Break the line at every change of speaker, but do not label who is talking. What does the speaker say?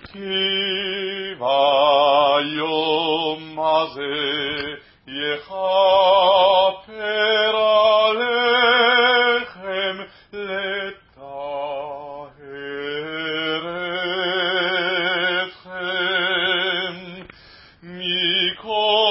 כי ביום הזה יכפר עליכם לטהר אתכם מכל